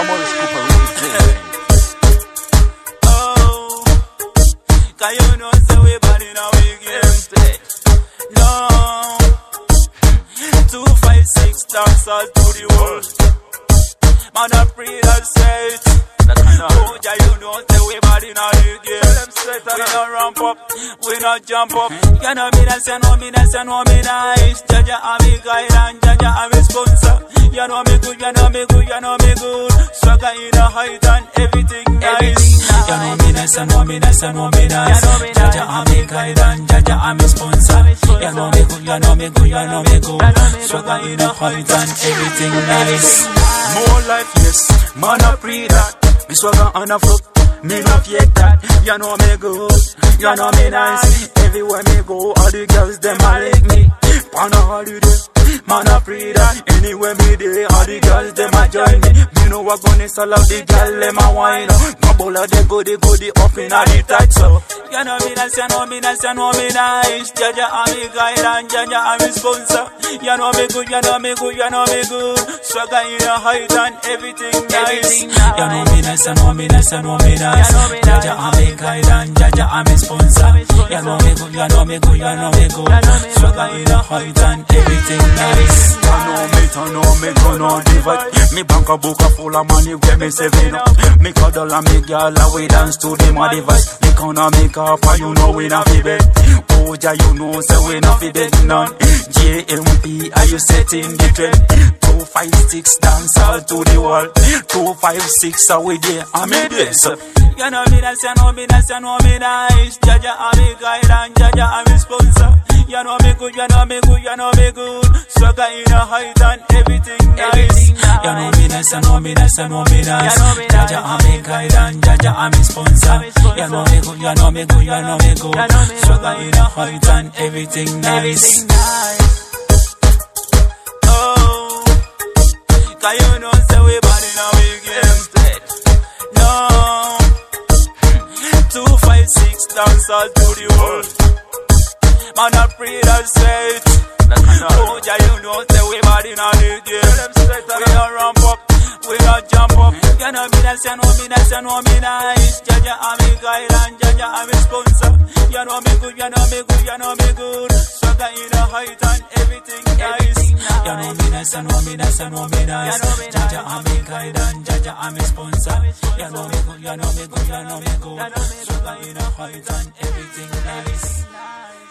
Morris Cooper Reed. Oh, cause you know say we bad in a weekend. No, 256 dance all to the world. Man, I pray that straight. Oh, yeah, you know say we bad in a weekend. We don't ramp up, we don't jump up. You know me nice, you know me nice, you know me nice. Jaja and me guide and Jaja and me sponsor. You know me good, you know me good, you know me good. Swagger in a height and everything nice. You know me nice, you know me nice, you know me nice. Jaja and me guide and Jaja and me sponsor. You know me good, you know me good, you know me good. Swagger in a height and everything nice. More life, yes, man I pray that. Me swagger on a foot, me no fake that. You know me good, you know me nice. Everywhere me go, all the girls them a like me. On a holiday, man I pray that. Anywhere me dey, all the girls them a join me. Me know what gonna sell out the girl them a wine. Bubble of the goody up in a the tight so. You know me nice, you know me nice, you know me nice. Jaja and me guide and Jaja and me sponsor. You know me good, you know me good, you know me good. Swagger in a height and everything nice. You know me nice, you know me nice, you know me nice. Jaja and me guide and Jaja and me sponsor. You know me good, you know me good, you know me good. Swagger in a height and everything nice. Turn on me, gun on divide. Me bank a book full of money where me saving up. Me cuddle and me girl away dance to the my device. Me gonna make up and you know we not fi bet. Oh ja, you know say we not fi bet none. JMP, are you setting the trend? 256 dance all to the world. 256 are we there, I'm in this. You know me nice, you know me nice, you know me nice. Jaja and me guide and Jaja and me sponsor. You know me good, you know me good, you know me good. Swagger in a height and everything nice. You know me nice, you know me nice, you know me nice. Jaja and me guide and Jaja and me sponsor. You know me good, you know me good, you know me good. Swagger in a height and everything nice. Oh, cause you know say we bad in a weekend. No, 256 dance all to the world. Man I pray that straight. Oh yeah, you know say we bad in a weekend. We don't ramp up, we don't jump up. You know me nice, you know me nice, you know me nice. Jaja and me guide and Jaja and me sponsor. You know me good, you know me good, you know me good. Swagger in a height and everything nice. You know me nice, you know me nice, you know me nice. Jaja and me guide and Jaja and me sponsor. You know me good, you know me good, you know me good. Swagger in a height and everything nice.